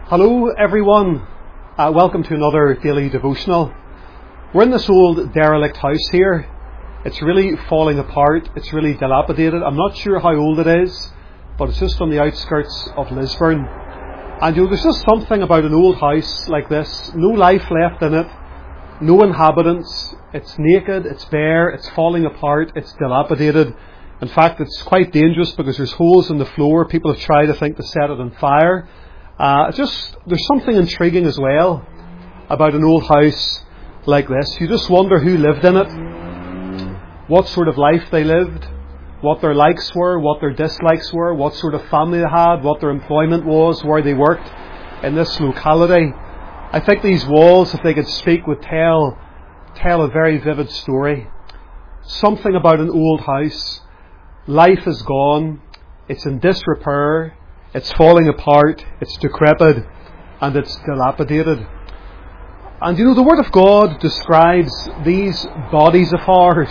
Hello everyone, welcome to another daily devotional. We're in this old derelict house here. It's really falling apart, it's really dilapidated. I'm not sure how old it is, but it's just on the outskirts of Lisburn. And there's just something about an old house like this, no life left in it, no inhabitants, it's naked, it's bare, it's falling apart, it's dilapidated. In fact, it's quite dangerous because there's holes in the floor. People have tried, I think, to set it on fire. There's something intriguing as well about an old house like this. You just wonder who lived in it, what sort of life they lived, what their likes were, what their dislikes were, what sort of family they had, what their employment was, where they worked in this locality. I think these walls, if they could speak, would tell a very vivid story. Something about an old house. Life is gone, it's in disrepair, it's falling apart, it's decrepit, and it's dilapidated. And the Word of God describes these bodies of ours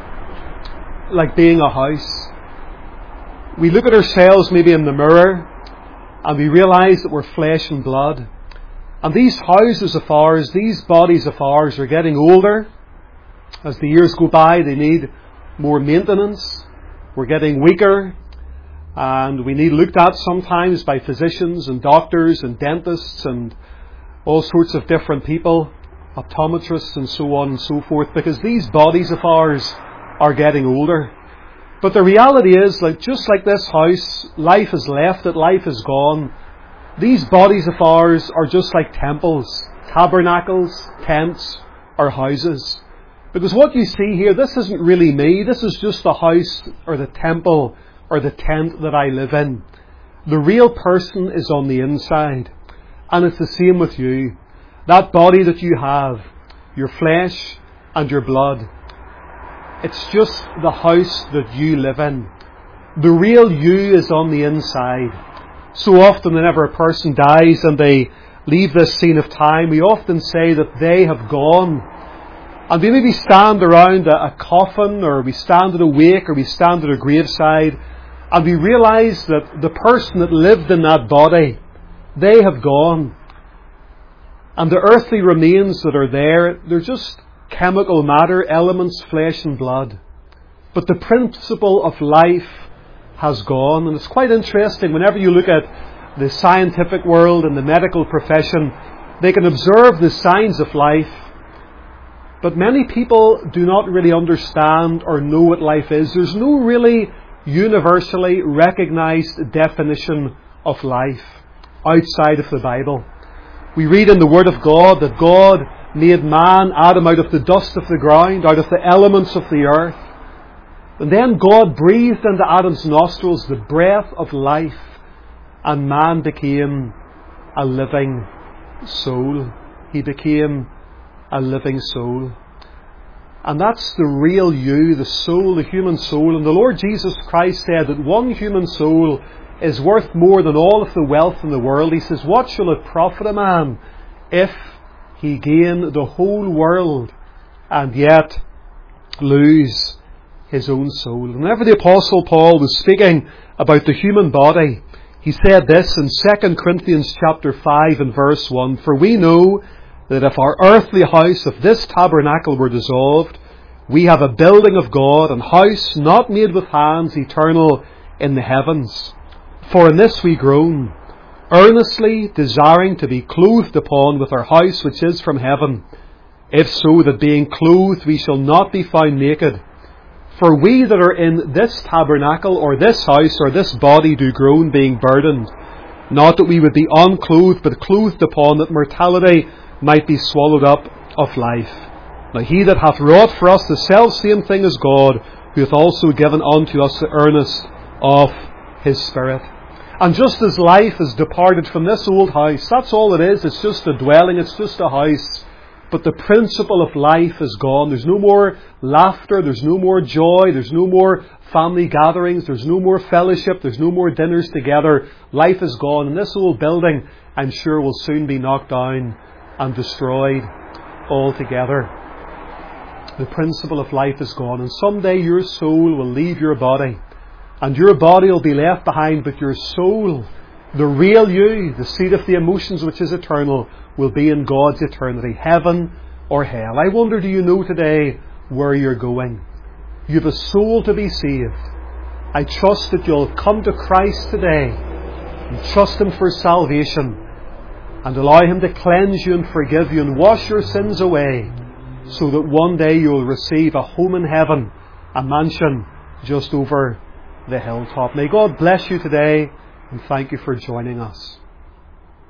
like being a house. We look at ourselves maybe in the mirror, and we realise that we're flesh and blood. And these houses of ours, these bodies of ours are getting older. As the years go by, they need more maintenance. We're getting weaker. And we need looked at sometimes by physicians and doctors and dentists and all sorts of different people, optometrists and so on and so forth, because these bodies of ours are getting older. But the reality is, just like this house, life has left it, life is gone. These bodies of ours are just like temples, tabernacles, tents, or houses. Because what you see here, this isn't really me, this is just the house or the temple or the tent that I live in. The real person is on the inside. And it's the same with you. That body that you have, your flesh and your blood, it's just the house that you live in. The real you is on the inside. So often whenever a person dies and they leave this scene of time, we often say that they have gone. And we maybe stand around a coffin, or we stand at a wake, or we stand at a graveside, and we realise that the person that lived in that body, they have gone. And the earthly remains that are there, they're just chemical matter, elements, flesh and blood. But the principle of life has gone. And it's quite interesting, whenever you look at the scientific world and the medical profession, they can observe the signs of life. But many people do not really understand or know what life is. There's no really universally recognized definition of life outside of the Bible. We read in the Word of God that God made man, Adam, out of the dust of the ground, out of the elements of the earth. And then God breathed into Adam's nostrils the breath of life, and man became a living soul. He became a living soul. And that's the real you, the soul, the human soul. And the Lord Jesus Christ said that one human soul is worth more than all of the wealth in the world. He says, what shall it profit a man if he gain the whole world and yet lose his own soul? And whenever the Apostle Paul was speaking about the human body, he said this in 2 Corinthians chapter 5 and verse 1, "For we know that if our earthly house of this tabernacle were dissolved, we have a building of God, an house not made with hands, eternal in the heavens. For in this we groan, earnestly desiring to be clothed upon with our house which is from heaven, if so that being clothed we shall not be found naked. For we that are in this tabernacle, or this house, or this body do groan, being burdened, not that we would be unclothed, but clothed upon, that mortality might be swallowed up of life. Now he that hath wrought for us the selfsame thing as God, who hath also given unto us the earnest of his Spirit." And just as life has departed from this old house, that's all it is, it's just a dwelling, it's just a house. But the principle of life is gone. There's no more laughter, there's no more joy, there's no more family gatherings, there's no more fellowship, there's no more dinners together. Life is gone, and this old building, I'm sure, will soon be knocked down and destroyed altogether. The principle of life is gone, and someday your soul will leave your body, and your body will be left behind, but your soul The real you, the seat of the emotions which is eternal, will be in God's eternity, heaven or hell. I wonder, do you know today where you're going? You have a soul to be saved. I trust that you'll come to Christ today and trust Him for salvation and allow Him to cleanse you and forgive you and wash your sins away, so that one day you will receive a home in heaven, a mansion just over the hilltop. May God bless you today, and thank you for joining us.